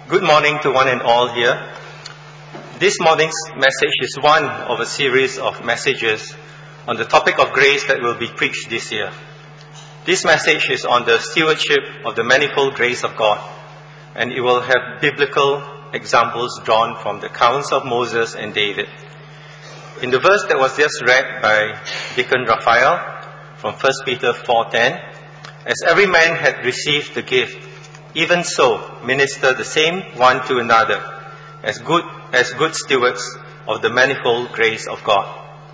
Good morning to one and all here. This morning's message is one of a series of messages on the topic of grace that will be preached this year. This message is on the stewardship of the manifold grace of God, and it will have biblical examples drawn from the accounts of Moses and David. In the verse that was just read by Deacon Raphael from 1 Peter 4:10, as every man had received the gift, even so minister the same one to another, as good stewards of the manifold grace of God.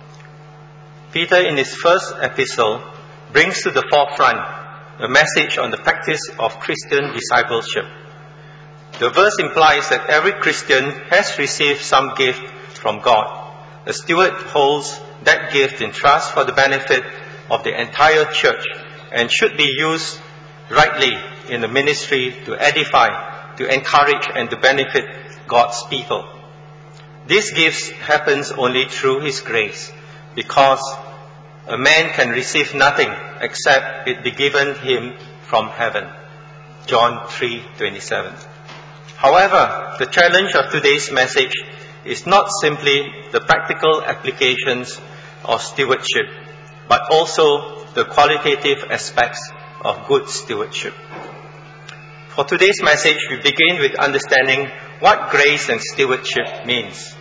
Peter, in his first epistle, brings to the forefront a message on the practice of Christian discipleship. The verse implies that every Christian has received some gift from God. A steward holds that gift in trust for the benefit of the entire church and should be used rightly in the ministry to edify, to encourage, and to benefit God's people. This gift happens only through His grace, because a man can receive nothing except it be given him from heaven. John 3:27. However, the challenge of today's message is not simply the practical applications of stewardship, but also the qualitative aspects of good stewardship. For today's message, we begin with understanding what grace and stewardship means.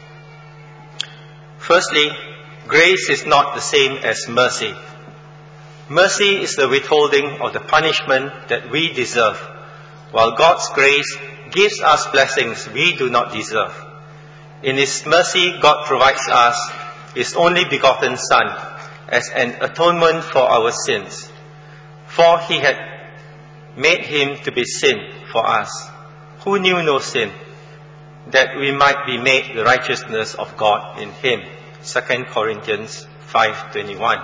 Firstly, grace is not the same as mercy. Mercy is the withholding of the punishment that we deserve, while God's grace gives us blessings we do not deserve. In His mercy, God provides us His only begotten Son as an atonement for our sins. For He had made Him to be sin for us, who knew no sin, that we might be made the righteousness of God in Him. 2 Corinthians 5:21.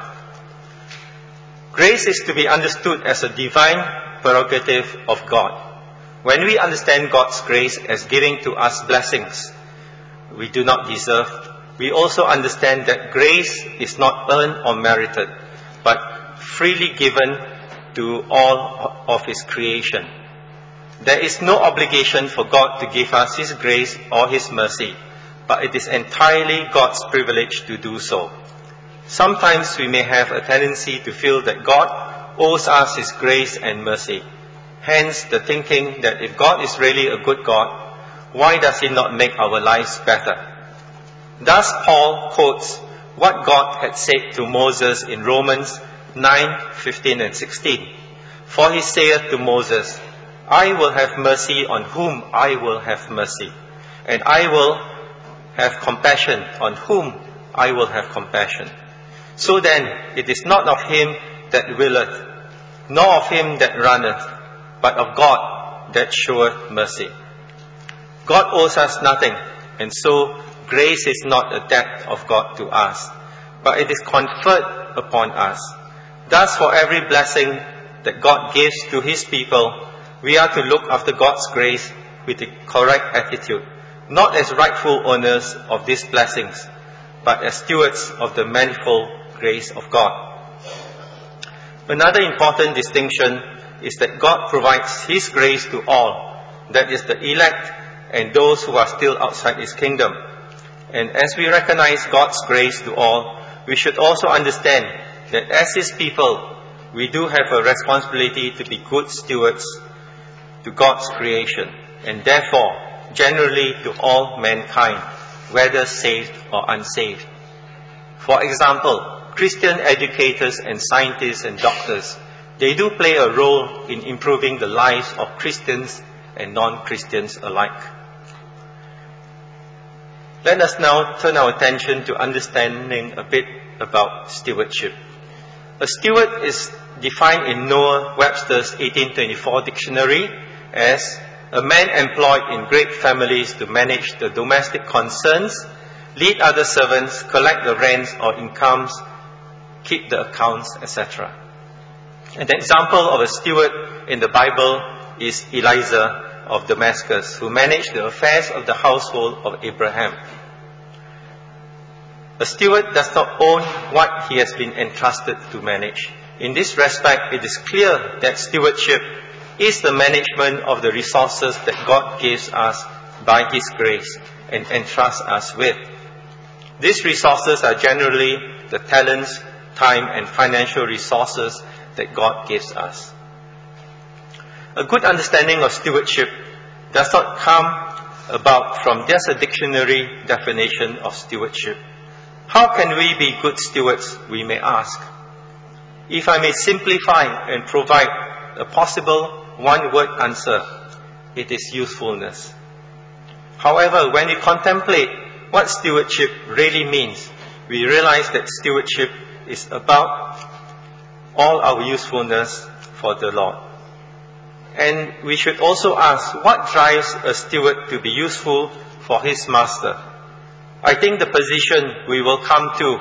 Grace is to be understood as a divine prerogative of God. When we understand God's grace as giving to us blessings we do not deserve, we also understand that grace is not earned or merited, but freely given to all of His creation. There is no obligation for God to give us His grace or His mercy, but it is entirely God's privilege to do so. Sometimes we may have a tendency to feel that God owes us His grace and mercy. Hence the thinking that if God is really a good God, why does He not make our lives better? Thus Paul quotes what God had said to Moses in Romans 9:15 and 16. For He saith to Moses, I will have mercy on whom I will have mercy, and I will have compassion on whom I will have compassion. So then, it is not of him that willeth, nor of him that runneth, but of God that showeth mercy. God owes us nothing, and so grace is not a debt of God to us, but it is conferred upon us. Thus, for every blessing that God gives to His people, we are to look after God's grace with the correct attitude, not as rightful owners of these blessings, but as stewards of the manifold grace of God. Another important distinction is that God provides His grace to all, that is, the elect and those who are still outside His kingdom. And as we recognize God's grace to all, we should also understand that as His people, we do have a responsibility to be good stewards to God's creation, and therefore generally to all mankind, whether saved or unsaved. For example, Christian educators and scientists and doctors, they do play a role in improving the lives of Christians and non-Christians alike. Let us now turn our attention to understanding a bit about stewardship. A steward is defined in Noah Webster's 1824 dictionary as a man employed in great families to manage the domestic concerns, lead other servants, collect the rents or incomes, keep the accounts, etc. An example of a steward in the Bible is Eliezer of Damascus, who managed the affairs of the household of Abraham. A steward does not own what he has been entrusted to manage. In this respect, it is clear that stewardship is the management of the resources that God gives us by His grace and entrusts us with. These resources are generally the talents, time, and financial resources that God gives us. A good understanding of stewardship does not come about from just a dictionary definition of stewardship. How can we be good stewards, we may ask? If I may simplify and provide a possible one-word answer, it is usefulness. However, when we contemplate what stewardship really means, we realize that stewardship is about all our usefulness for the Lord. And we should also ask, what drives a steward to be useful for his master? I think the position we will come to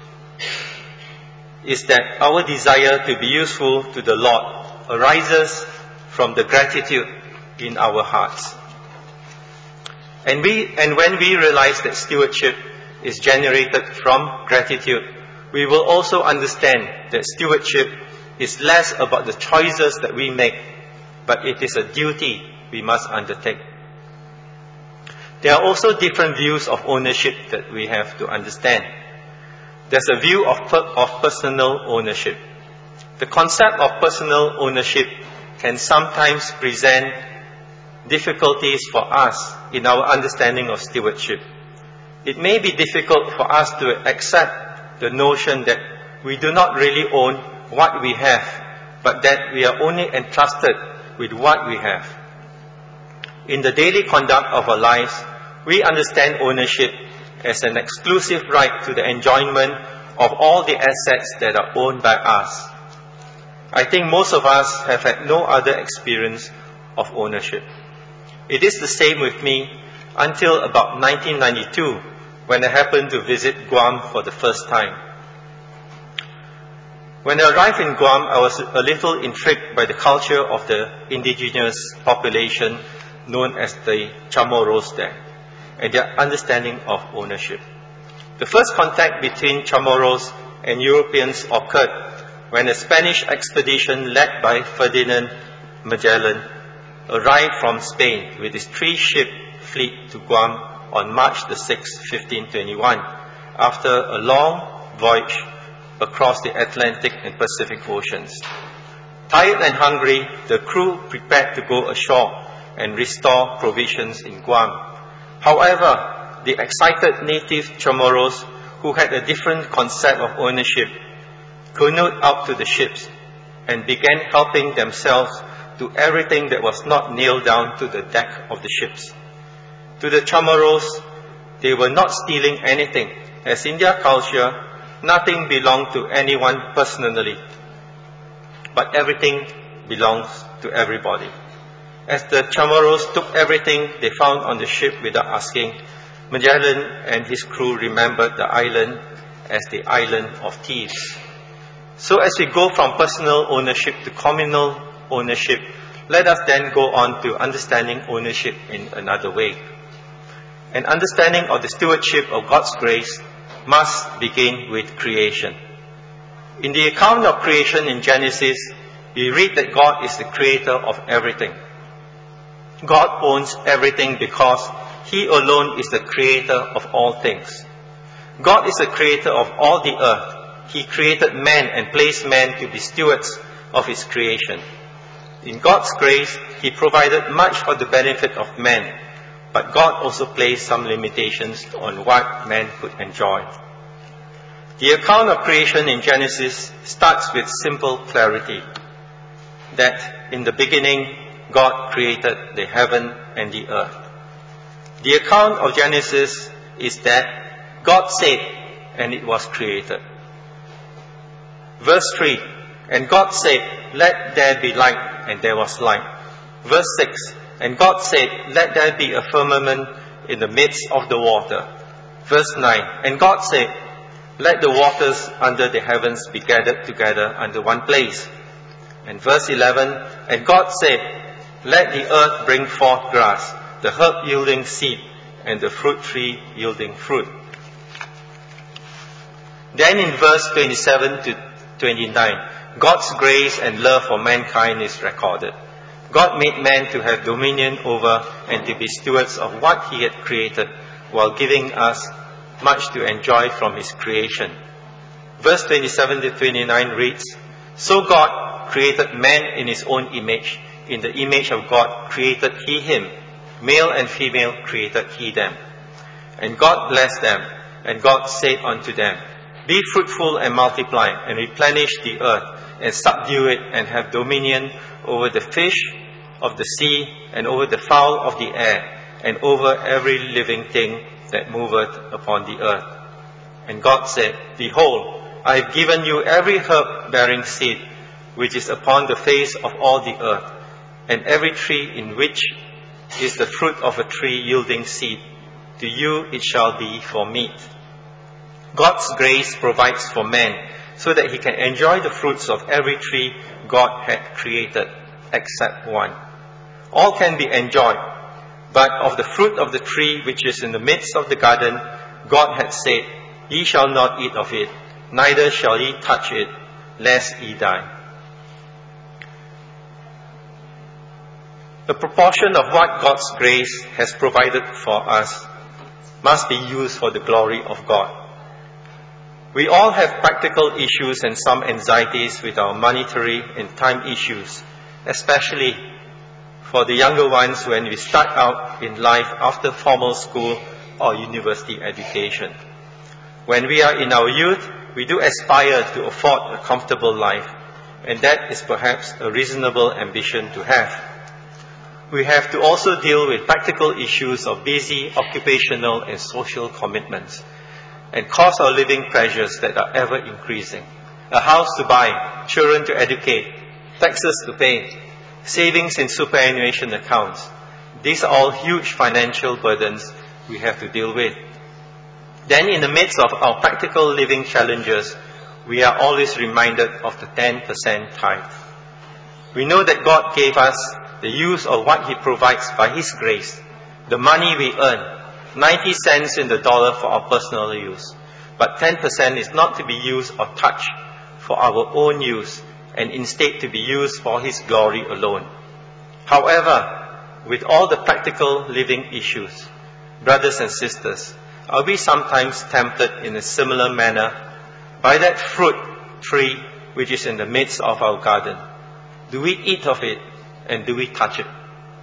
is that our desire to be useful to the Lord arises from the gratitude in our hearts. And when we realize that stewardship is generated from gratitude, we will also understand that stewardship is less about the choices that we make, but it is a duty we must undertake. There are also different views of ownership that we have to understand. There's a view of personal ownership. The concept of personal ownership can sometimes present difficulties for us in our understanding of stewardship. It may be difficult for us to accept the notion that we do not really own what we have, but that we are only entrusted with what we have. In the daily conduct of our lives, we understand ownership as an exclusive right to the enjoyment of all the assets that are owned by us. I think most of us have had no other experience of ownership. It is the same with me until about 1992, when I happened to visit Guam for the first time. When I arrived in Guam, I was a little intrigued by the culture of the indigenous population known as the Chamorros there, and their understanding of ownership. The first contact between Chamorros and Europeans occurred when a Spanish expedition led by Ferdinand Magellan arrived from Spain with his 3-ship fleet to Guam on March the 6th, 1521, after a long voyage across the Atlantic and Pacific Oceans. Tired and hungry, the crew prepared to go ashore and restore provisions in Guam. However, the excited native Chamorros, who had a different concept of ownership, canoed out to the ships and began helping themselves to everything that was not nailed down to the deck of the ships. To the Chamorros, they were not stealing anything, as in their culture, nothing belonged to anyone personally, but everything belongs to everybody. As the Chamorros took everything they found on the ship without asking, Magellan and his crew remembered the island as the island of thieves. So as we go from personal ownership to communal ownership, let us then go on to understanding ownership in another way. An understanding of the stewardship of God's grace must begin with creation. In the account of creation in Genesis, we read that God is the creator of everything. God owns everything because He alone is the creator of all things. God is the creator of all the earth. He created man and placed man to be stewards of His creation. In God's grace, He provided much for the benefit of man, but God also placed some limitations on what man could enjoy. The account of creation in Genesis starts with simple clarity, that in the beginning, God created the heaven and the earth. The account of Genesis is that God said, and it was created. Verse 3, and God said, let there be light, and there was light. Verse 6, and God said, let there be a firmament in the midst of the water. Verse 9, and God said, let the waters under the heavens be gathered together under one place. And verse 11, and God said, let the earth bring forth grass, the herb yielding seed, and the fruit tree yielding fruit. Then in verse 27 to 29, God's grace and love for mankind is recorded. God made man to have dominion over and to be stewards of what he had created, while giving us much to enjoy from his creation. Verse 27 to 29 reads, So God created man in his own image. In the image of God created he him. Male and female created he them. And God blessed them, and God said unto them, Be fruitful and multiply, and replenish the earth, and subdue it, and have dominion over the fish of the sea, and over the fowl of the air, and over every living thing that moveth upon the earth. And God said, Behold, I have given you every herb bearing seed, which is upon the face of all the earth, and every tree in which is the fruit of a tree yielding seed. To you it shall be for meat. God's grace provides for man, so that he can enjoy the fruits of every tree God had created, except one. All can be enjoyed, but of the fruit of the tree which is in the midst of the garden, God had said, Ye shall not eat of it, neither shall ye touch it, lest ye die. A proportion of what God's grace has provided for us must be used for the glory of God. We all have practical issues and some anxieties with our monetary and time issues, especially for the younger ones when we start out in life after formal school or university education. When we are in our youth, we do aspire to afford a comfortable life, and that is perhaps a reasonable ambition to have. We have to also deal with practical issues of busy occupational and social commitments, and cost of living pressures that are ever increasing. A house to buy, children to educate, taxes to pay, savings in superannuation accounts. These are all huge financial burdens we have to deal with. Then in the midst of our practical living challenges, we are always reminded of the 10% tithe. We know that God gave us the use of what He provides by His grace, the money we earn, 90 cents in the dollar for our personal use. But 10% is not to be used or touched for our own use, and instead to be used for His glory alone. However, with all the practical living issues, brothers and sisters, are we sometimes tempted in a similar manner by that fruit tree which is in the midst of our garden? Do we eat of it, and do we touch it?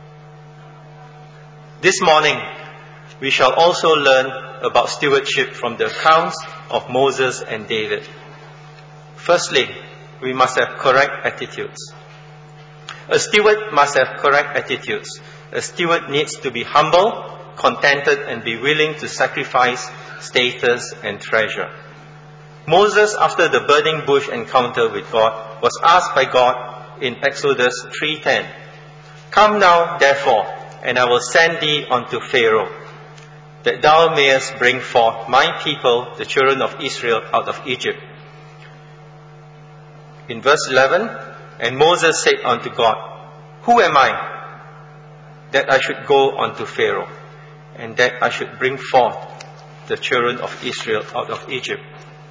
This morning, we shall also learn about stewardship from the accounts of Moses and David. Firstly, we must have correct attitudes. A steward must have correct attitudes. A steward needs to be humble, contented, and be willing to sacrifice status and treasure. Moses, after the burning bush encounter with God, was asked by God in Exodus 3:10, Come now, therefore, and I will send thee unto Pharaoh, that thou mayest bring forth my people, the children of Israel, out of Egypt. In verse 11, And Moses said unto God, Who am I, that I should go unto Pharaoh, and that I should bring forth the children of Israel out of Egypt?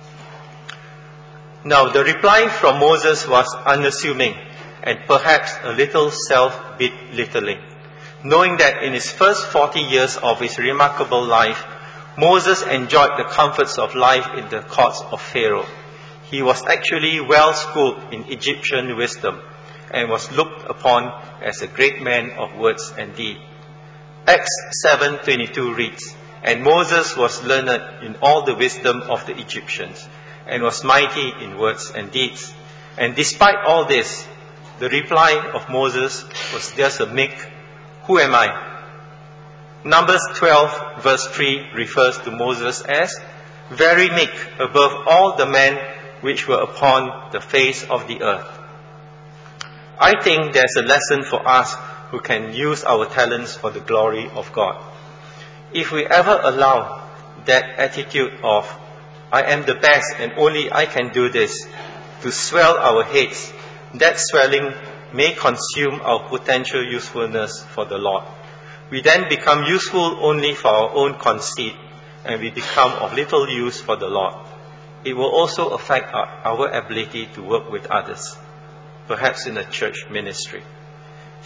Now the reply from Moses was unassuming, and perhaps a little self-belittling, knowing that in his first 40 years of his remarkable life, Moses enjoyed the comforts of life in the courts of Pharaoh. He was actually well schooled in Egyptian wisdom and was looked upon as a great man of words and deed. Acts 7:22 reads, And Moses was learned in all the wisdom of the Egyptians, and was mighty in words and deeds. And despite all this, the reply of Moses was just a meek, Who am I? Numbers 12 verse 3 refers to Moses as very meek above all the men which were upon the face of the earth. I think there's a lesson for us who can use our talents for the glory of God. If we ever allow that attitude of, I am the best and only I can do this, to swell our heads, that swelling may consume our potential usefulness for the Lord. We then become useful only for our own conceit, and we become of little use for the Lord. It will also affect our ability to work with others, perhaps in a church ministry.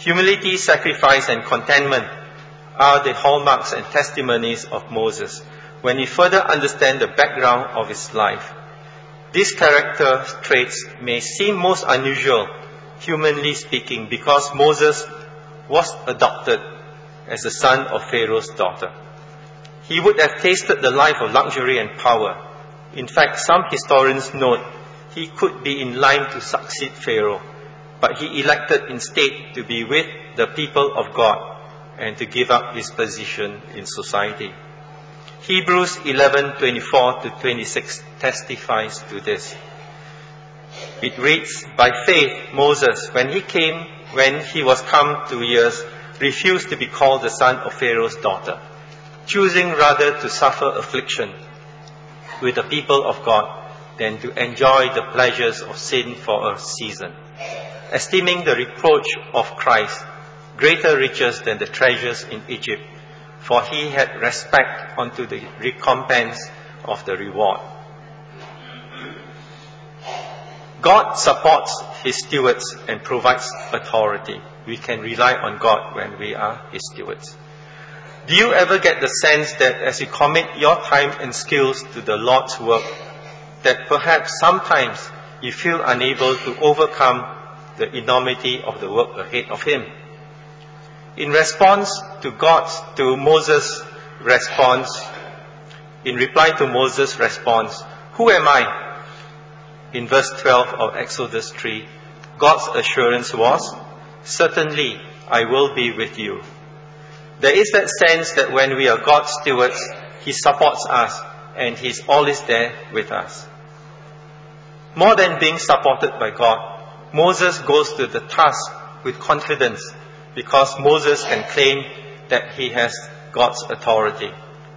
Humility, sacrifice, and contentment are the hallmarks and testimonies of Moses when we further understand the background of his life. These character traits may seem most unusual, humanly speaking, because Moses was adopted as the son of Pharaoh's daughter. He would have tasted the life of luxury and power. In fact, some historians note he could be in line to succeed Pharaoh, but he elected instead to be with the people of God and to give up his position in society. Hebrews 11:24-26 testifies to this. It reads, "By faith Moses, when he was come to years, refused to be called the son of Pharaoh's daughter, choosing rather to suffer affliction with the people of God than to enjoy the pleasures of sin for a season, esteeming the reproach of Christ greater riches than the treasures in Egypt, for he had respect unto the recompense of the reward." God supports his stewards and provides authority. We can rely on God when we are his stewards. Do you ever get the sense that as you commit your time and skills to the Lord's work, that perhaps sometimes you feel unable to overcome the enormity of the work ahead of him? In reply to Moses' response, "Who am I?" in verse 12 of Exodus 3, God's assurance was, "Certainly I will be with you." There is that sense that when we are God's stewards, he supports us and he's always there with us. More than being supported by God, Moses goes to the task with confidence because Moses can claim that he has God's authority.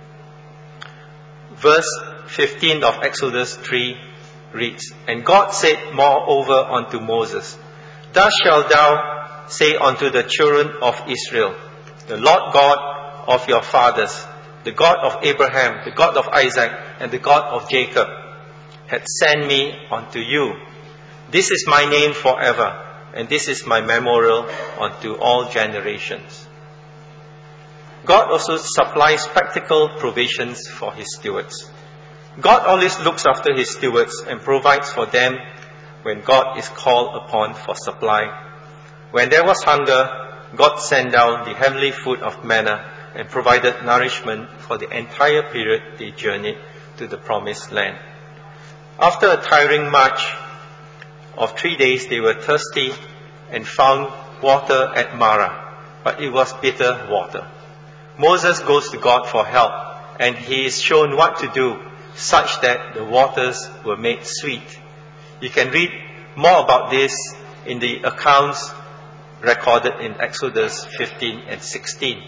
Verse 15 of Exodus 3 reads, "And God said moreover unto Moses, Thus shalt thou say unto the children of Israel, The Lord God of your fathers, the God of Abraham, the God of Isaac, and the God of Jacob, hath sent me unto you. This is my name forever, and this is my memorial unto all generations." God also supplies practical provisions for his stewards. God always looks after his stewards and provides for them when God is called upon for supply. When there was hunger, God sent down the heavenly food of manna and provided nourishment for the entire period they journeyed to the promised land. After a tiring march of 3 days, they were thirsty and found water at Marah, but it was bitter water. Moses goes to God for help, and he is shown what to do such that the waters were made sweet. You can read more about this in the accounts recorded in Exodus 15 and 16.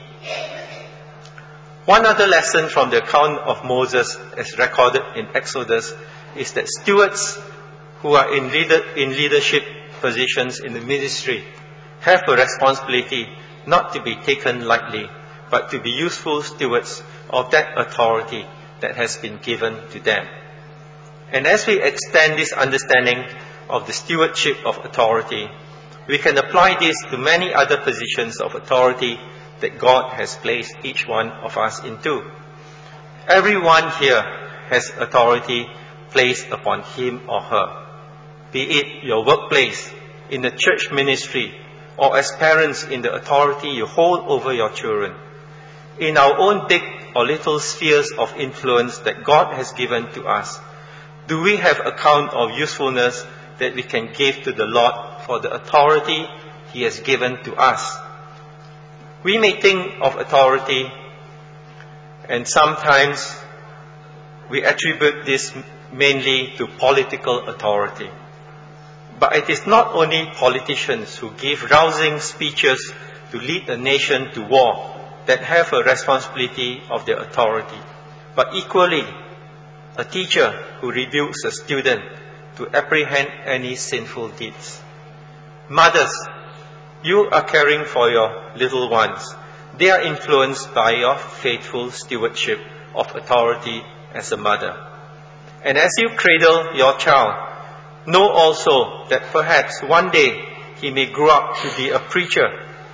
One other lesson from the account of Moses as recorded in Exodus is that stewards who are in leadership positions in the ministry have a responsibility not to be taken lightly, but to be useful stewards of that authority that has been given to them. And as we extend this understanding of the stewardship of authority, we can apply this to many other positions of authority that God has placed each one of us into. Everyone here has authority placed upon him or her, be it your workplace, in the church ministry, or as parents in the authority you hold over your children. In our own big or little spheres of influence that God has given to us, do we have account of usefulness that we can give to the Lord for the authority he has given to us? We may think of authority, and sometimes we attribute this mainly to political authority. But it is not only politicians who give rousing speeches to lead a nation to war that have a responsibility of their authority, but equally a teacher who rebukes a student to apprehend any sinful deeds. Mothers, you are caring for your little ones. They are influenced by your faithful stewardship of authority as a mother. And as you cradle your child, know also that perhaps one day he may grow up to be a preacher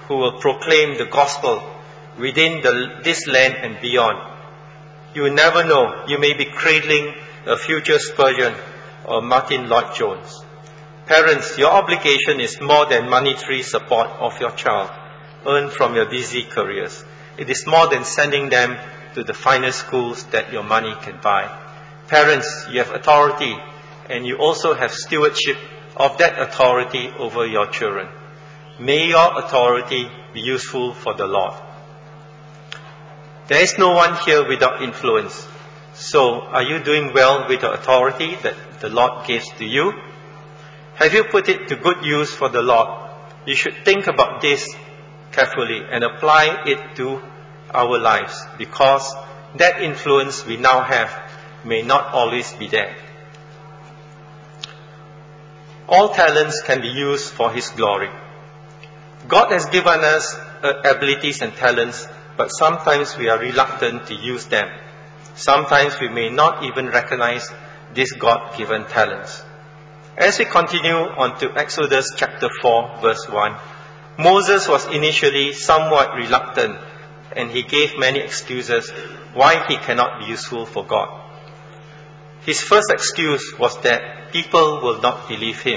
who will proclaim the gospel within this land and beyond. You will never know. You may be cradling a future Spurgeon or Martin Lloyd-Jones. Parents, your obligation is more than monetary support of your child earned from your busy careers. It is more than sending them to the finest schools that your money can buy. Parents, you have authority, and you also have stewardship of that authority over your children. May your authority be useful for the Lord. There is no one here without influence. So, are you doing well with the authority that the Lord gives to you? Have you put it to good use for the Lord? You should think about this carefully and apply it to our lives, because that influence we now have may not always be there. All talents can be used for His glory. God has given us abilities and talents, but sometimes we are reluctant to use them. Sometimes we may not even recognize these God-given talents. As we continue on to Exodus chapter 4, verse 1, Moses was initially somewhat reluctant, and he gave many excuses why he cannot be useful for God. His first excuse was that people will not believe him.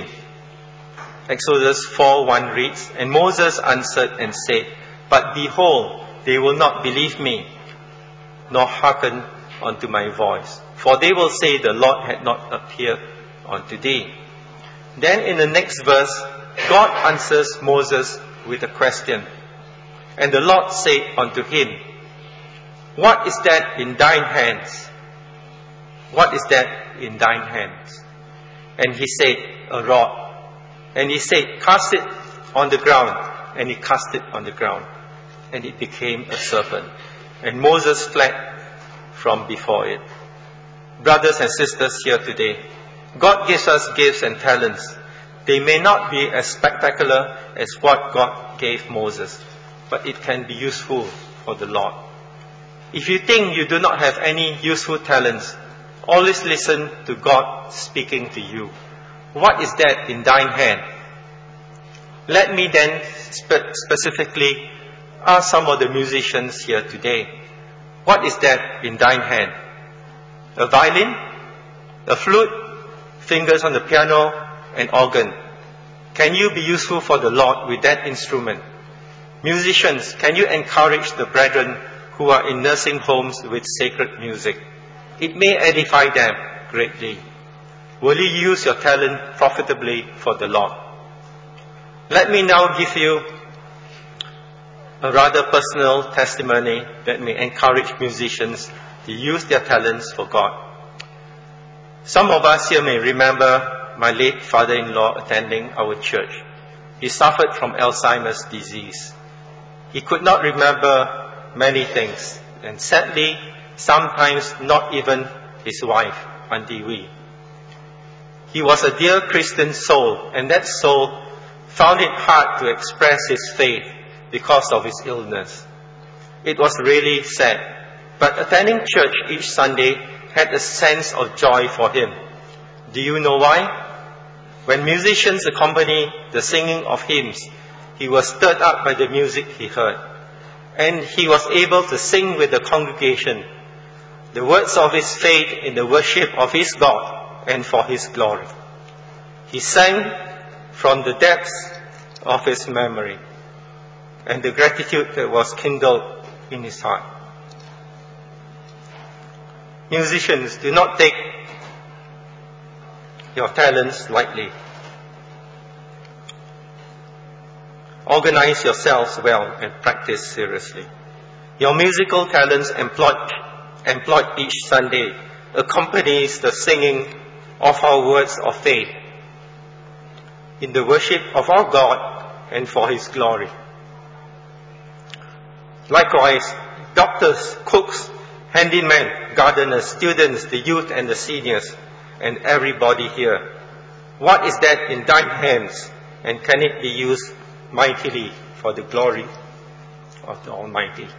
Exodus 4:1 reads, "And Moses answered and said, But behold, they will not believe me, nor hearken unto my voice. For they will say, The Lord had not appeared unto thee." Then in the next verse, God answers Moses with a question. And the Lord said unto him, "What is that in thine hands? What is that in thine hands?" And he said, "A rod." And he said, "Cast it on the ground." And he cast it on the ground. And it became a serpent. And Moses fled from before it. Brothers and sisters here today, God gives us gifts and talents. They may not be as spectacular as what God gave Moses, but it can be useful for the Lord. If you think you do not have any useful talents, always listen to God speaking to you. What is that in thine hand? Let me then specifically ask some of the musicians here today. What is that in thine hand? A violin? A flute? Fingers on the piano? An organ? Can you be useful for the Lord with that instrument? Musicians, can you encourage the brethren who are in nursing homes with sacred music? It may edify them greatly. Will you use your talent profitably for the Lord? Let me now give you a rather personal testimony that may encourage musicians to use their talents for God. Some of us here may remember my late father-in-law attending our church. He suffered from Alzheimer's disease. He could not remember many things, and sadly, sometimes not even his wife, Auntie Wee. He was a dear Christian soul, and that soul found it hard to express his faith because of his illness. It was really sad, but attending church each Sunday had a sense of joy for him. Do you know why? When musicians accompany the singing of hymns, he was stirred up by the music he heard, and he was able to sing with the congregation the words of his faith in the worship of his God and for his glory. He sang from the depths of his memory and the gratitude that was kindled in his heart. Musicians, do not take your talents lightly. Organize yourselves well and practice seriously. Your musical talents employed each Sunday accompanies the singing of our words of faith in the worship of our God and for His glory. Likewise, doctors, cooks, handymen, gardeners, students, the youth and the seniors, and everybody here. What is that in thine hands, and can it be used mightily for the glory of the Almighty?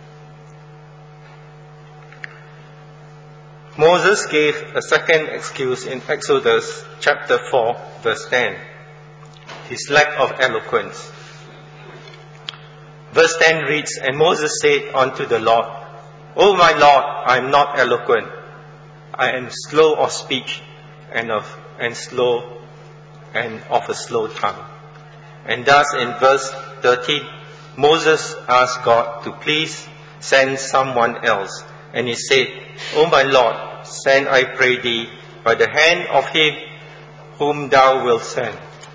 Moses gave a second excuse in Exodus chapter 4, verse 10. His lack of eloquence. Verse 10 reads, "And Moses said unto the Lord, O my Lord, I am not eloquent. I am slow of speech and of a slow tongue." And thus in verse 13, Moses asked God to please send someone else. And he said, "O my Lord, send, I pray thee, by the hand of him whom thou wilt send."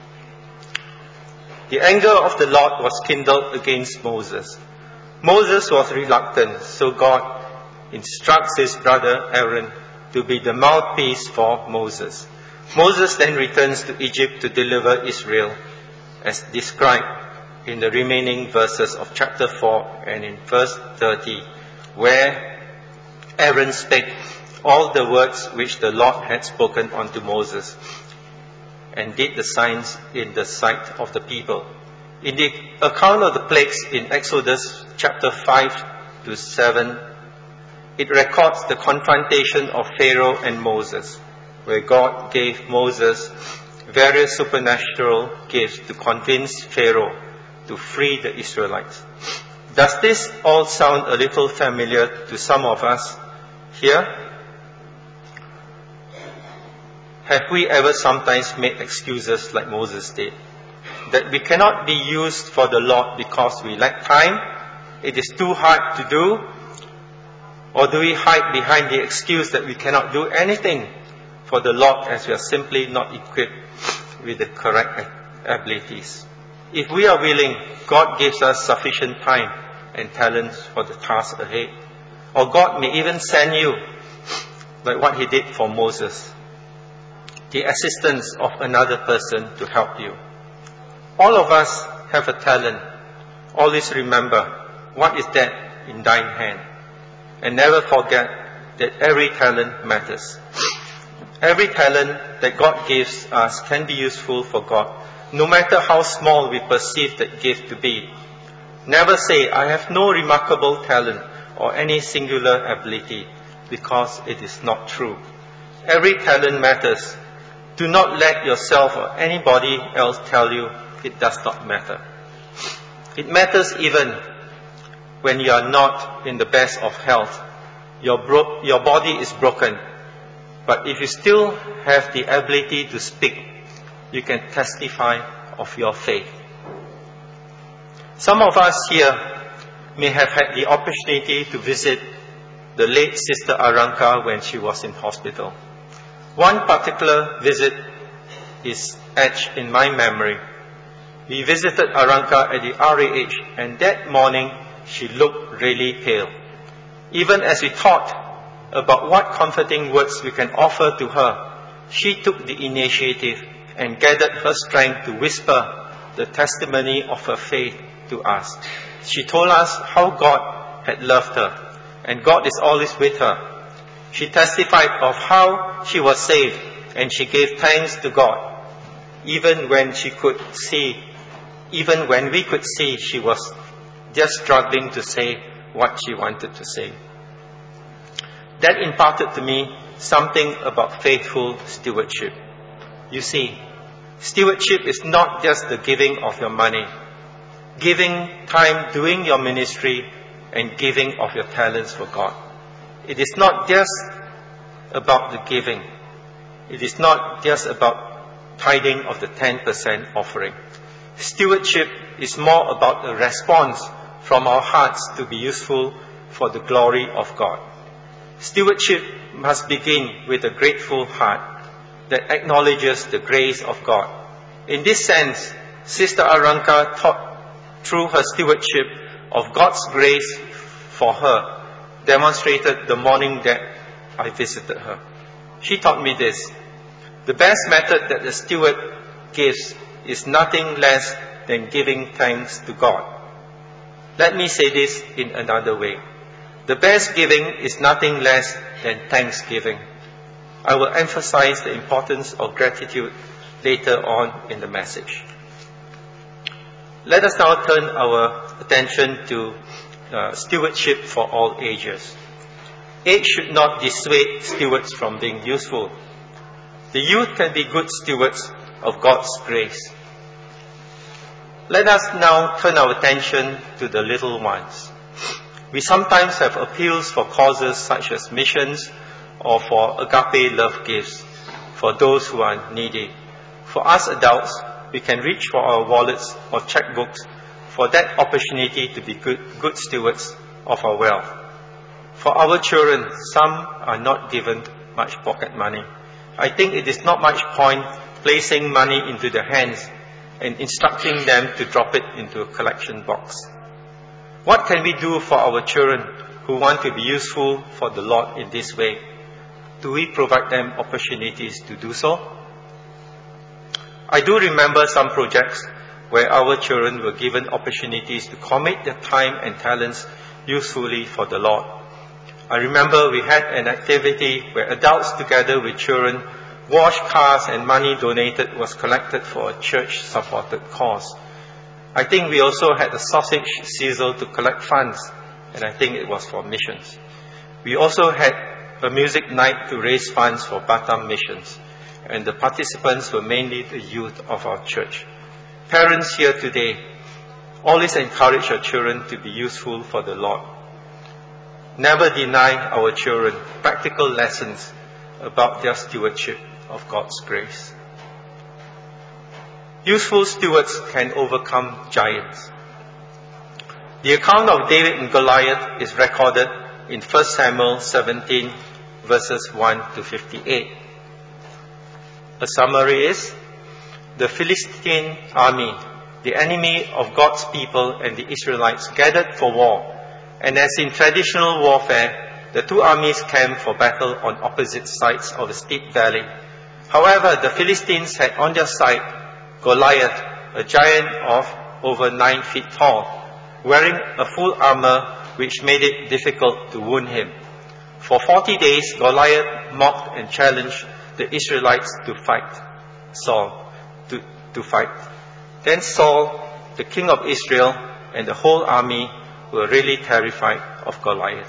The anger of the Lord was kindled against Moses. Moses was reluctant, so God instructs his brother Aaron to be the mouthpiece for Moses. Moses then returns to Egypt to deliver Israel, as described in the remaining verses of chapter 4 and in verse 30, where Aaron spake all the words which the Lord had spoken unto Moses, and did the signs in the sight of the people. In the account of the plagues in Exodus chapter 5 to 7, it records the confrontation of Pharaoh and Moses, where God gave Moses various supernatural gifts to convince Pharaoh to free the Israelites. Does this all sound a little familiar to some of us here? Have we ever sometimes made excuses like Moses did? That we cannot be used for the Lord because we lack time, it is too hard to do? Or do we hide behind the excuse that we cannot do anything for the Lord as we are simply not equipped with the correct abilities? If we are willing, God gives us sufficient time and talents for the task ahead. Or God may even send you, like what He did for Moses, the assistance of another person to help you. All of us have a talent. Always remember, what is that in thine hand? And never forget that every talent matters. Every talent that God gives us can be useful for God, no matter how small we perceive that gift to be. Never say, "I have no remarkable talent or any singular ability," because it is not true. Every talent matters. Do not let yourself or anybody else tell you it does not matter. It matters even when you are not in the best of health. Your body is broken, but if you still have the ability to speak, you can testify of your faith. Some of us here may have had the opportunity to visit the late Sister Aranka when she was in hospital. One particular visit is etched in my memory. We visited Aranka at the RAH, and that morning she looked really pale. Even as we thought about what comforting words we can offer to her, she took the initiative and gathered her strength to whisper the testimony of her faith to us. She told us how God had loved her, and God is always with her. She testified of how she was saved, and she gave thanks to God, even when we could see she was just struggling to say what she wanted to say. That imparted to me something about faithful stewardship. You see, stewardship is not just the giving of your money, giving time doing your ministry, and giving of your talents for God. It is not just about the giving. It is not just about tithing of the 10% offering. Stewardship is more about a response from our hearts to be useful for the glory of God. Stewardship must begin with a grateful heart that acknowledges the grace of God. In this sense, Sister Aranka taught through her stewardship of God's grace for her, demonstrated the morning that I visited her. She taught me this: the best method that a steward gives is nothing less than giving thanks to God. Let me say this in another way. The best giving is nothing less than thanksgiving. I will emphasize the importance of gratitude later on in the message. Let us now turn our attention to stewardship for all ages. Age should not dissuade stewards from being useful. The youth can be good stewards of God's grace. Let us now turn our attention to the little ones. We sometimes have appeals for causes such as missions or for agape love gifts for those who are needy. For us adults, we can reach for our wallets or checkbooks for that opportunity to be good stewards of our wealth. For our children, some are not given much pocket money. I think it is not much point placing money into their hands and instructing them to drop it into a collection box. What can we do for our children who want to be useful for the Lord in this way? Do we provide them opportunities to do so? I do remember some projects where our children were given opportunities to commit their time and talents usefully for the Lord. I remember we had an activity where adults together with children washed cars and money donated was collected for a church-supported cause. I think we also had a sausage sizzle to collect funds, and I think it was for missions. We also had a music night to raise funds for Batam missions, and the participants were mainly the youth of our church. Parents here today, always encourage your children to be useful for the Lord. Never deny our children practical lessons about their stewardship of God's grace. Useful stewards can overcome giants. The account of David and Goliath is recorded in 1 Samuel 17, verses 1 to 58. A summary is, the Philistine army, the enemy of God's people and the Israelites, gathered for war, and as in traditional warfare, the two armies camped for battle on opposite sides of a steep valley. However, the Philistines had on their side Goliath, a giant of over 9 feet tall, wearing a full armor which made it difficult to wound him. For 40 days, Goliath mocked and challenged the Israelites to fight. Then Saul, the king of Israel, and the whole army were really terrified of Goliath.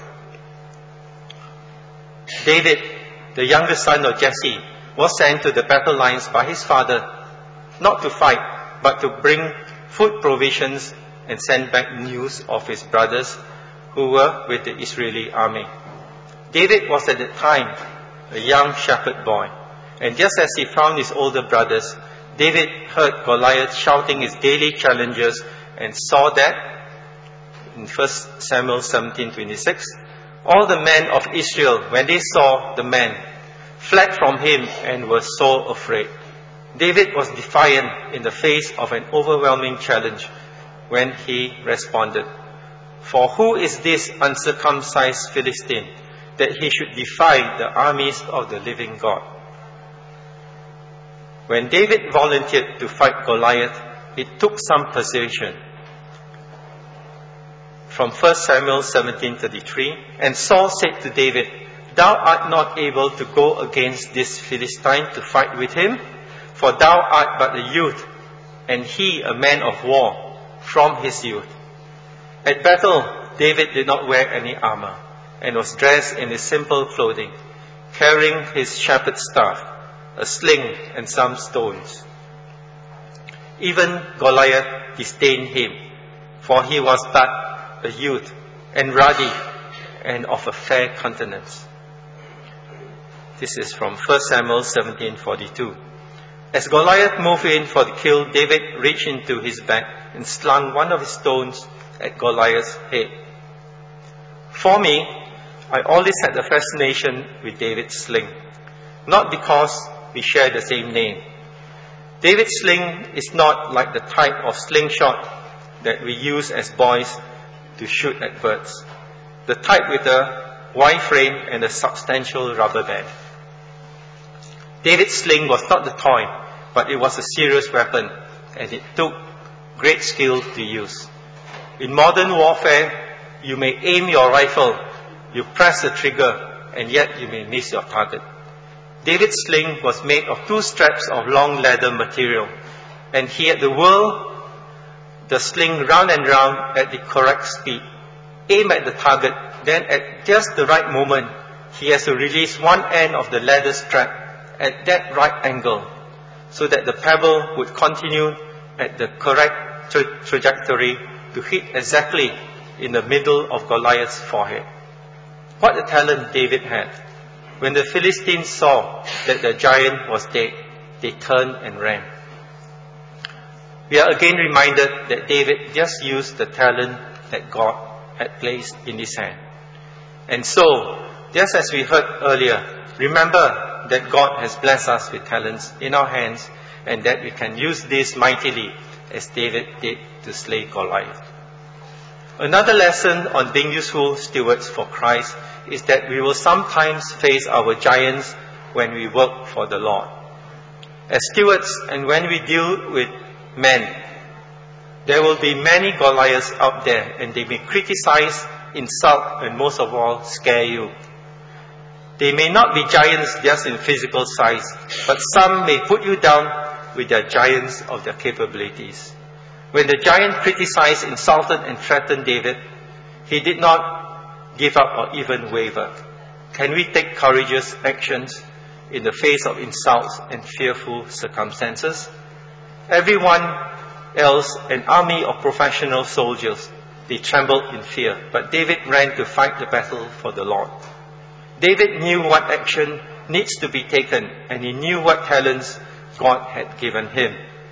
David, the youngest son of Jesse, was sent to the battle lines by his father, not to fight, but to bring food provisions and send back news of his brothers who were with the Israeli army. David was at the time a young shepherd boy, and just as he found his older brothers, David heard Goliath shouting his daily challenges and saw that, in 1 Samuel 17:26, all the men of Israel, when they saw the man, fled from him and were so afraid. David was defiant in the face of an overwhelming challenge when he responded, "For who is this uncircumcised Philistine that he should defy the armies of the living God?" When David volunteered to fight Goliath, it took some persuasion. From 1 Samuel 17:33, and Saul said to David, "Thou art not able to go against this Philistine to fight with him, for thou art but a youth, and he a man of war from his youth." At battle, David did not wear any armor, and was dressed in his simple clothing, carrying his shepherd's staff, a sling and some stones. Even Goliath disdained him, for he was but a youth, and ruddy, and of a fair countenance. This is from 1 Samuel 17:42. As Goliath moved in for the kill, David reached into his bag and slung one of his stones at Goliath's head. For me, I always had a fascination with David's sling, not because we share the same name. David's sling is not like the type of slingshot that we use as boys to shoot at birds, the type with a wide frame and a substantial rubber band. David's sling was not the toy, but it was a serious weapon, and it took great skill to use. In modern warfare, you may aim your rifle, you press the trigger, and yet you may miss your target. David's sling was made of 2 straps of long leather material, and he had to whirl the sling round and round at the correct speed, aim at the target, then at just the right moment, he has to release one end of the leather strap at that right angle, so that the pebble would continue at the correct trajectory to hit exactly in the middle of Goliath's forehead. What a talent David had. When the Philistines saw that the giant was dead, they turned and ran. We are again reminded that David just used the talent that God had placed in his hand. And so, just as we heard earlier, remember that God has blessed us with talents in our hands and that we can use this mightily as David did to slay Goliath. Another lesson on being useful stewards for Christ is that we will sometimes face our giants when we work for the Lord. As stewards and when we deal with men, there will be many Goliaths out there and they may criticize, insult, and most of all, scare you. They may not be giants just in physical size, but some may put you down with their giants of their capabilities. When the giant criticized, insulted, and threatened David, he did not give up or even waver. Can we take courageous actions in the face of insults and fearful circumstances? Everyone else, an army of professional soldiers, they trembled in fear, but David ran to fight the battle for the Lord. David knew what action needs to be taken, and he knew what talents God had given him.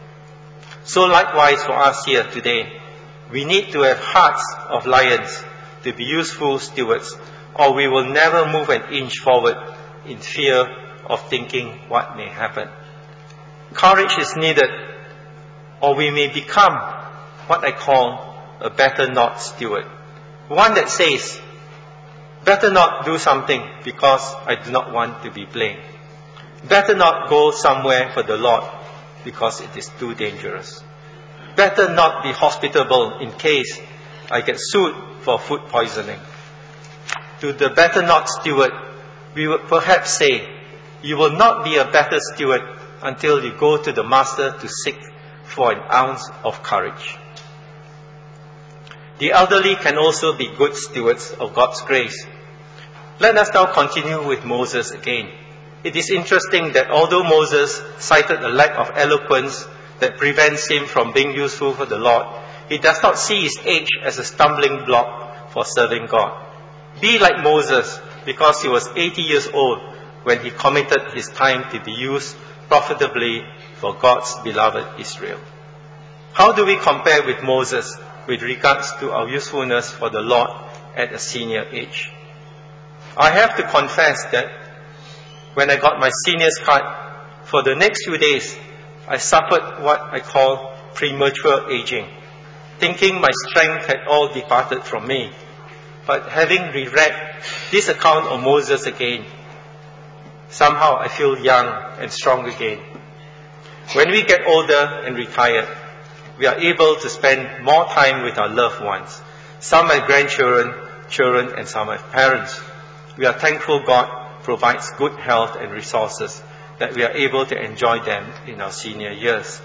So likewise for us here today, we need to have hearts of lions to be useful stewards, or we will never move an inch forward in fear of thinking what may happen. Courage is needed, or we may become what I call a better not steward. One that says, better not do something because I do not want to be blamed. Better not go somewhere for the Lord because it is too dangerous. Better not be hospitable in case I get sued for food poisoning. To the better not steward, we would perhaps say, you will not be a better steward until you go to the Master to seek for an ounce of courage. The elderly can also be good stewards of God's grace. Let us now continue with Moses again. It is interesting that although Moses cited a lack of eloquence that prevents him from being useful for the Lord, he does not see his age as a stumbling block for serving God. Be like Moses, because he was 80 years old when he committed his time to be used profitably for God's beloved Israel. How do we compare with Moses with regards to our usefulness for the Lord at a senior age? I have to confess that when I got my senior's card, for the next few days, I suffered what I call premature aging, thinking my strength had all departed from me. But having reread this account of Moses again, somehow I feel young and strong again. When we get older and retired, we are able to spend more time with our loved ones. Some have grandchildren, children, and some have parents. We are thankful God provides good health and resources that we are able to enjoy them in our senior years.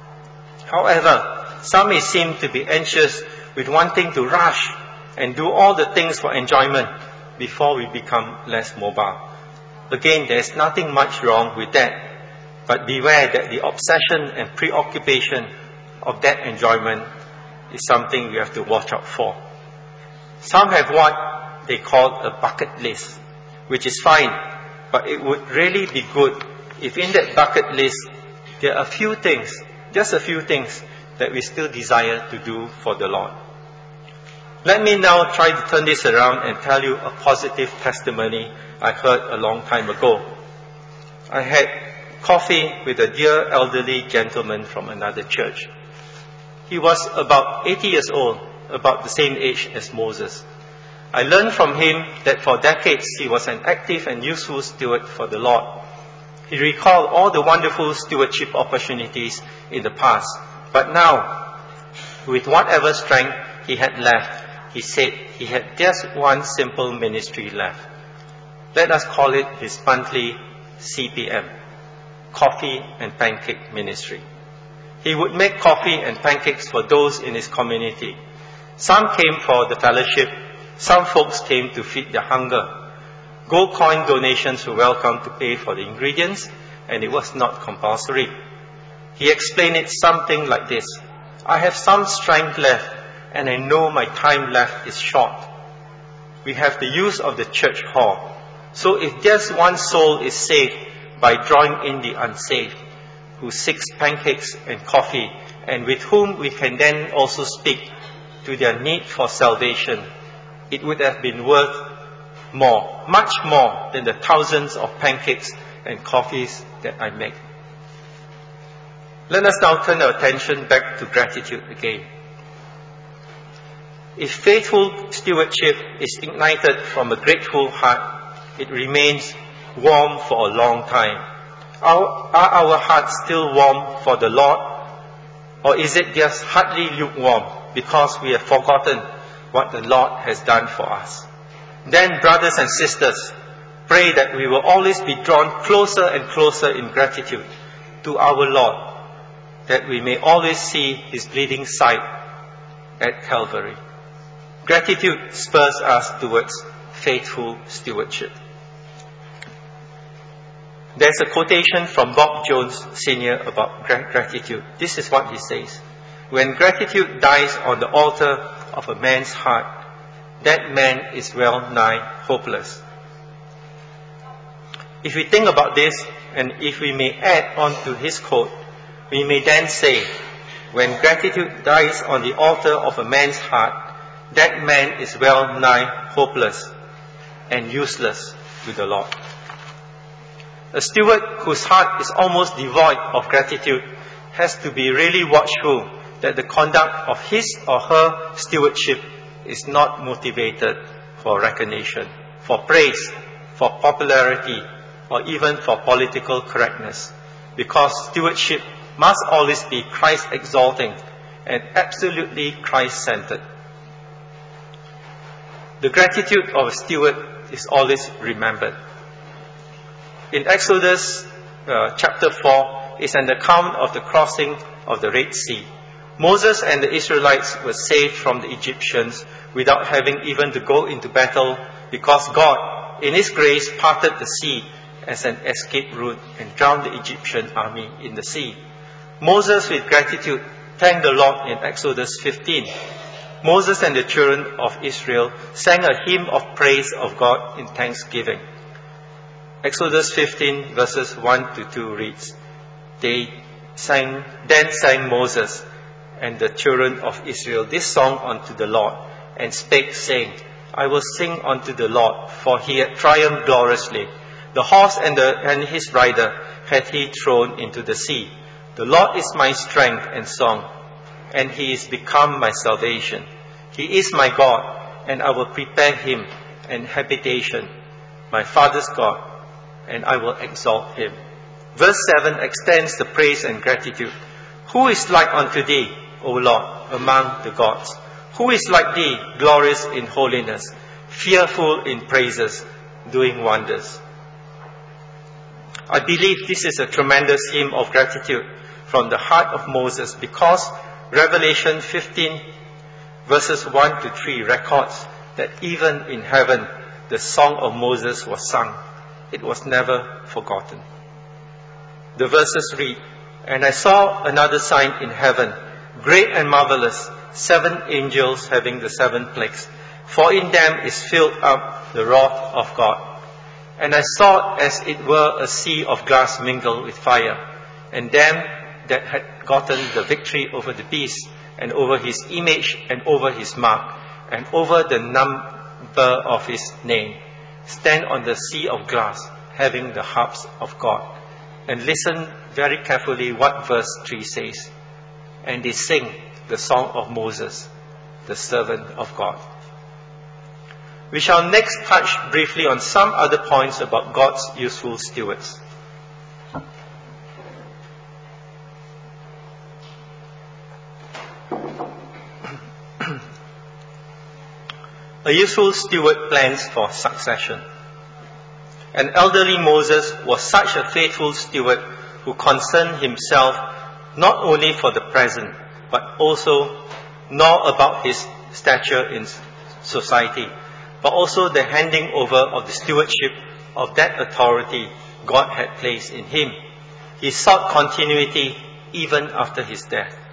However, some may seem to be anxious with wanting to rush and do all the things for enjoyment before we become less mobile. Again, there is nothing much wrong with that, but beware that the obsession and preoccupation of that enjoyment is something we have to watch out for. Some have what they call a bucket list, which is fine, but it would really be good if in that bucket list there are a few things, just a few things, that we still desire to do for the Lord. Let me now try to turn this around and tell you a positive testimony I heard a long time ago. I had coffee with a dear elderly gentleman from another church. He was about 80 years old, about the same age as Moses. I learned from him that for decades he was an active and useful steward for the Lord. He recalled all the wonderful stewardship opportunities in the past, but now, with whatever strength he had left, he said he had just one simple ministry left. Let us call it his monthly CPM, Coffee and Pancake Ministry. He would make coffee and pancakes for those in his community. Some came for the fellowship, some folks came to feed their hunger. Gold coin donations were welcome to pay for the ingredients, and it was not compulsory. He explained it something like this: I have some strength left, and I know my time left is short. We have the use of the church hall. So if just one soul is saved by drawing in the unsaved, who seeks pancakes and coffee, and with whom we can then also speak to their need for salvation, it would have been worth more, much more than the thousands of pancakes and coffees that I make. Let us now turn our attention back to gratitude again. If faithful stewardship is ignited from a grateful heart, it remains warm for a long time. Are our hearts still warm for the Lord? Or is it just hardly lukewarm because we have forgotten what the Lord has done for us? Then, brothers and sisters, pray that we will always be drawn closer and closer in gratitude to our Lord, that we may always see His bleeding side at Calvary. Gratitude spurs us towards faithful stewardship. There's a quotation from Bob Jones Sr. about gratitude. This is what he says: when gratitude dies on the altar of a man's heart, that man is well nigh hopeless. If we think about this, and if we may add on to his quote, we may then say, when gratitude dies on the altar of a man's heart, that man is well nigh hopeless and useless to the Lord. A steward whose heart is almost devoid of gratitude has to be really watchful that the conduct of his or her stewardship is not motivated for recognition, for praise, for popularity, or even for political correctness, because stewardship must always be Christ-exalting and absolutely Christ-centered. The gratitude of a steward is always remembered. In Exodus chapter 4 is an account of the crossing of the Red Sea. Moses and the Israelites were saved from the Egyptians without having even to go into battle, because God, in His grace, parted the sea as an escape route and drowned the Egyptian army in the sea. Moses, with gratitude, thanked the Lord in Exodus 15. Moses and the children of Israel sang a hymn of praise of God in thanksgiving. Exodus 15 verses 1 to 2 reads, Then sang Moses and the children of Israel this song unto the Lord, and spake, saying, I will sing unto the Lord, for He hath triumphed gloriously. The horse and his rider hath He thrown into the sea. The Lord is my strength and song, and He is become my salvation. He is my God, and I will prepare Him an habitation, my father's God, and I will exalt Him. Verse 7 extends the praise and gratitude. Who is like unto Thee, O Lord, among the gods? Who is like Thee, glorious in holiness, fearful in praises, doing wonders? I believe this is a tremendous hymn of gratitude from the heart of Moses, because Revelation 15 verses 1 to 3 records that even in heaven the song of Moses was sung. It was never forgotten. The verses read, And I saw another sign in heaven, great and marvelous, 7 angels having the 7 plagues, for in them is filled up the wrath of God. And I saw as it were a sea of glass mingled with fire, and them that had gotten the victory over the beast, and over his image, and over his mark, and over the number of his name, stand on the sea of glass, having the harps of God. And listen very carefully what verse 3 says. And they sing the song of Moses, the servant of God. We shall next touch briefly on some other points about God's useful stewards. A useful steward plans for succession. An elderly Moses was such a faithful steward who concerned himself not only for the present, but also nor about his stature in society, but also the handing over of the stewardship of that authority God had placed in him. He sought continuity even after his death.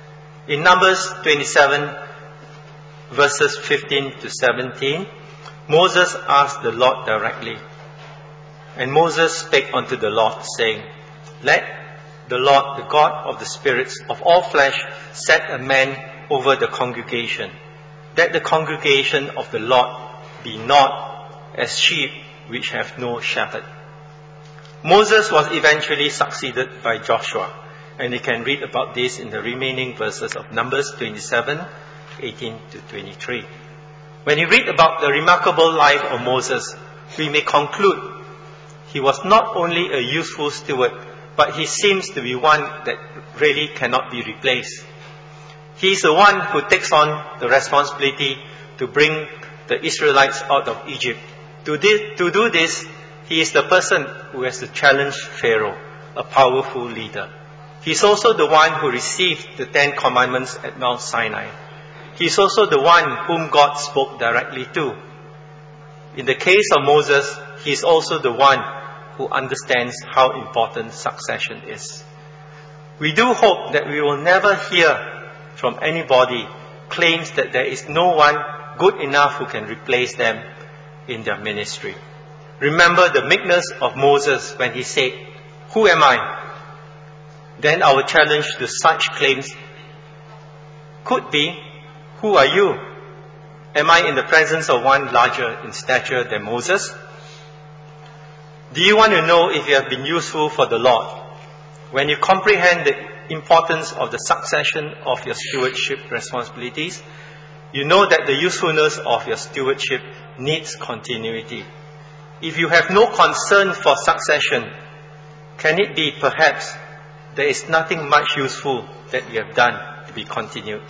In Numbers 27, verses 15 to 17, Moses asked the Lord directly. And Moses spake unto the Lord, saying, Let the Lord, the God of the spirits of all flesh, set a man over the congregation, that the congregation of the Lord be not as sheep which have no shepherd. Moses was eventually succeeded by Joshua, and you can read about this in the remaining verses of Numbers 27, 18 to 23. When you read about the remarkable life of Moses, we may conclude he was not only a useful steward, but he seems to be one that really cannot be replaced. He is the one who takes on the responsibility to bring the Israelites out of Egypt. To do this, he is the person who has to challenge Pharaoh, a powerful leader. He is also the one who received the 10 Commandments at Mount Sinai. He is also the one whom God spoke directly to. In the case of Moses, he is also the one who understands how important succession is. We do hope that we will never hear from anybody claims that there is no one good enough who can replace them in their ministry. Remember the meekness of Moses when he said, Who am I? Then our challenge to such claims could be, Who are you? Am I in the presence of one larger in stature than Moses? Do you want to know if you have been useful for the Lord? When you comprehend the importance of the succession of your stewardship responsibilities, you know that the usefulness of your stewardship needs continuity. If you have no concern for succession, can it be perhaps there is nothing much useful that you have done to be continued?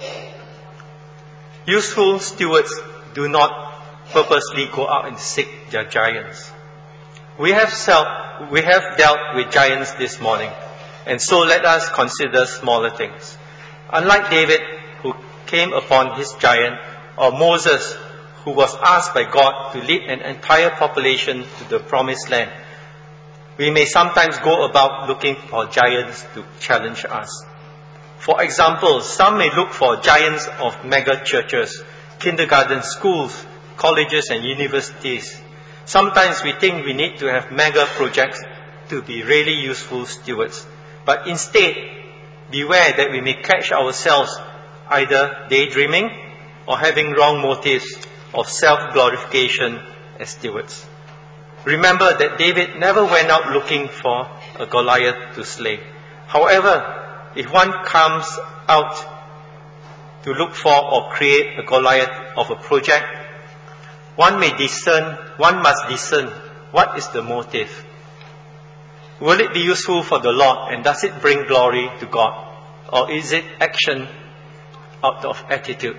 Useful stewards do not purposely go out and seek their giants. We have dealt with giants this morning, and so let us consider smaller things. Unlike David, who came upon his giant, or Moses, who was asked by God to lead an entire population to the promised land, we may sometimes go about looking for giants to challenge us. For example, some may look for giants of mega churches, kindergarten schools, colleges and universities. Sometimes we think we need to have mega projects to be really useful stewards. But instead, beware that we may catch ourselves either daydreaming or having wrong motives of self-glorification as stewards. Remember that David never went out looking for a Goliath to slay. However, if one comes out to look for or create a Goliath of a project, one must discern what is the motive. Will it be useful for the Lord, and does it bring glory to God? Or is it action out of attitude?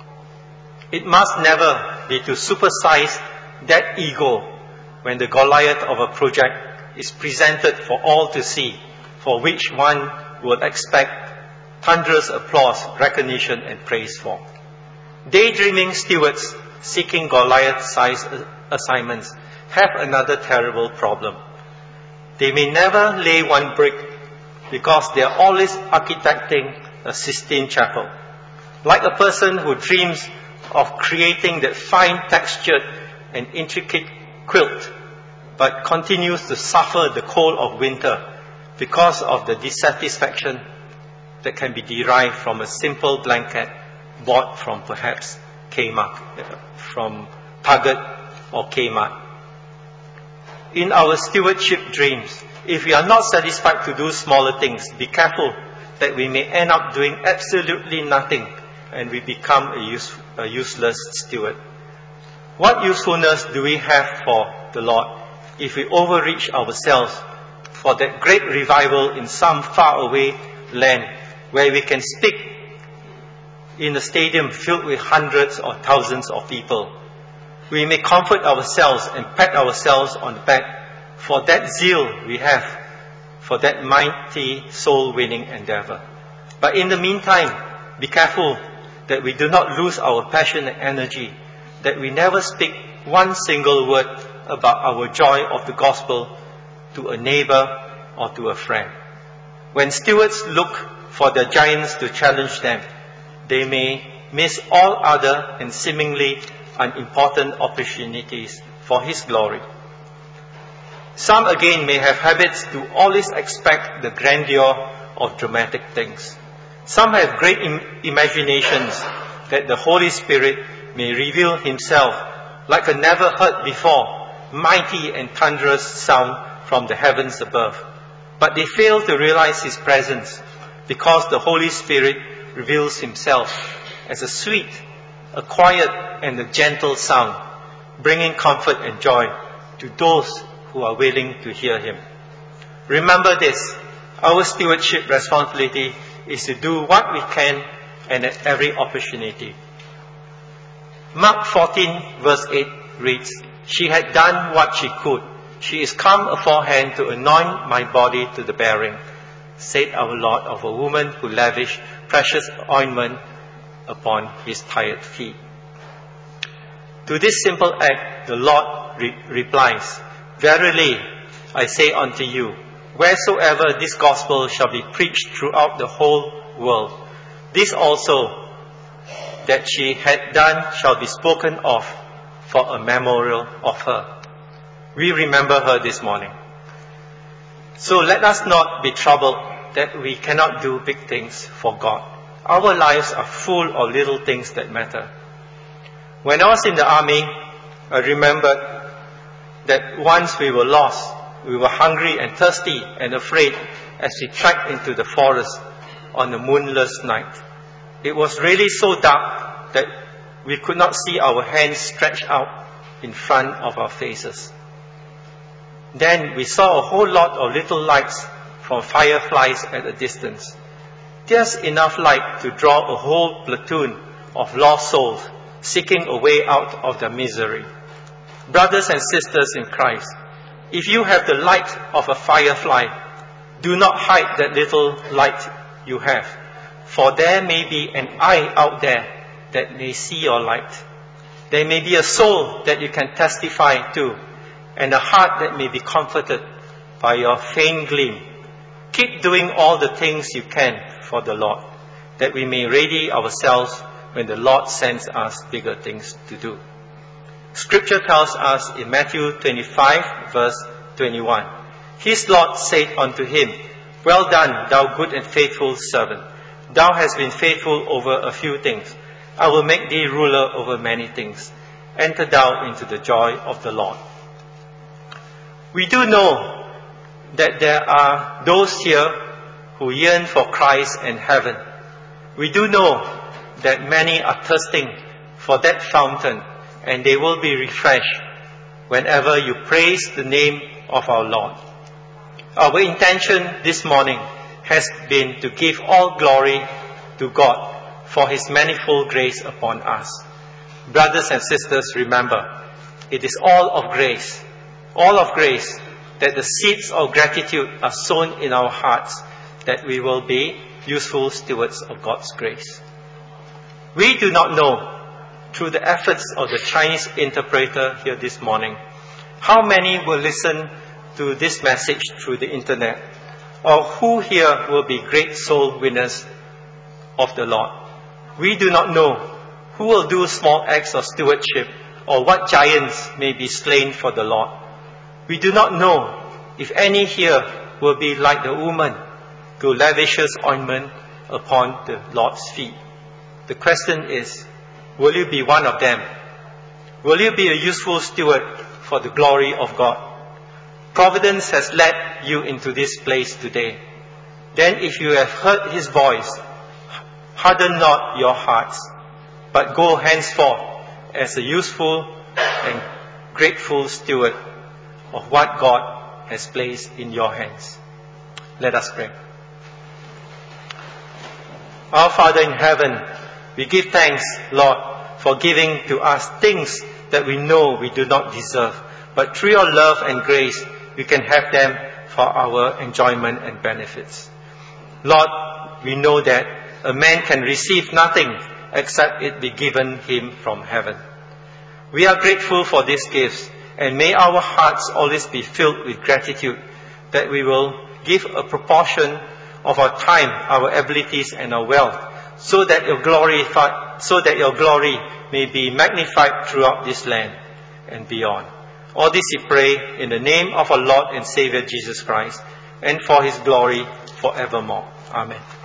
It must never be to supersize that ego when the Goliath of a project is presented for all to see, for which one will expect thunderous applause, recognition and praise for. Daydreaming stewards seeking Goliath-sized assignments have another terrible problem. They may never lay one brick because they are always architecting a Sistine Chapel. Like a person who dreams of creating that fine textured and intricate quilt, but continues to suffer the cold of winter because of the dissatisfaction that can be derived from a simple blanket bought from perhaps Kmart, from Target or Kmart. In our stewardship dreams, if we are not satisfied to do smaller things, be careful that we may end up doing absolutely nothing and we become a useless steward. What usefulness do we have for the Lord if we overreach ourselves for that great revival in some faraway land where we can speak in a stadium filled with hundreds or thousands of people? We may comfort ourselves and pat ourselves on the back for that zeal we have for that mighty soul-winning endeavor. But in the meantime, be careful that we do not lose our passion and energy, that we never speak one single word about our joy of the gospel to a neighbor or to a friend. When stewards look for their giants to challenge them, they may miss all other and seemingly unimportant opportunities for His glory. Some again may have habits to always expect the grandeur of dramatic things. Some have great imaginations that the Holy Spirit may reveal Himself like a never heard before, mighty and thunderous sound from the heavens above. But they fail to realize His presence because the Holy Spirit reveals Himself as a sweet, a quiet and a gentle sound, bringing comfort and joy to those who are willing to hear Him. Remember this, our stewardship responsibility is to do what we can and at every opportunity. Mark 14 verse 8 reads, "She had done what she could. She is come aforehand to anoint my body to the bearing," said our Lord of a woman who lavished precious ointment upon His tired feet. To this simple act, the Lord replies, "Verily, I say unto you, wheresoever this gospel shall be preached throughout the whole world, this also that she had done shall be spoken of for a memorial of her." We remember her this morning. So let us not be troubled that we cannot do big things for God. Our lives are full of little things that matter. When I was in the army, I remembered that once we were lost, we were hungry and thirsty and afraid as we trekked into the forest on a moonless night. It was really so dark that we could not see our hands stretched out in front of our faces. Then we saw a whole lot of little lights from fireflies at a distance. Just enough light to draw a whole platoon of lost souls seeking a way out of their misery. Brothers and sisters in Christ, if you have the light of a firefly, do not hide that little light you have, for there may be an eye out there that may see your light. There may be a soul that you can testify to, and a heart that may be comforted by your faint gleam. Keep doing all the things you can for the Lord, that we may ready ourselves when the Lord sends us bigger things to do. Scripture tells us in Matthew 25 verse 21, "His Lord said unto him, Well done, thou good and faithful servant. Thou hast been faithful over a few things. I will make thee ruler over many things. Enter thou into the joy of the Lord." We do know that there are those here who yearn for Christ and heaven. We do know that many are thirsting for that fountain, and they will be refreshed whenever you praise the name of our Lord. Our intention this morning has been to give all glory to God for His manifold grace upon us. Brothers and sisters, remember, it is all of grace, that the seeds of gratitude are sown in our hearts, that we will be useful stewards of God's grace. We do not know, through the efforts of the Chinese interpreter here this morning, how many will listen to this message through the internet, or who here will be great soul winners of the Lord. We do not know who will do small acts of stewardship, or what giants may be slain for the Lord. We do not know if any here will be like the woman who lavishes ointment upon the Lord's feet. The question is, will you be one of them? Will you be a useful steward for the glory of God? Providence has led you into this place today. Then if you have heard His voice, harden not your hearts, but go henceforth as a useful and grateful steward of what God has placed in your hands. Let us pray. Our Father in heaven, we give thanks, Lord, for giving to us things that we know we do not deserve, but through your love and grace, we can have them for our enjoyment and benefits. Lord, we know that a man can receive nothing except it be given him from heaven. We are grateful for these gifts, and may our hearts always be filled with gratitude that we will give a proportion of our time, our abilities, and our wealth, so that your glory may be magnified throughout this land and beyond. All this we pray in the name of our Lord and Savior Jesus Christ, and for his glory forevermore. Amen.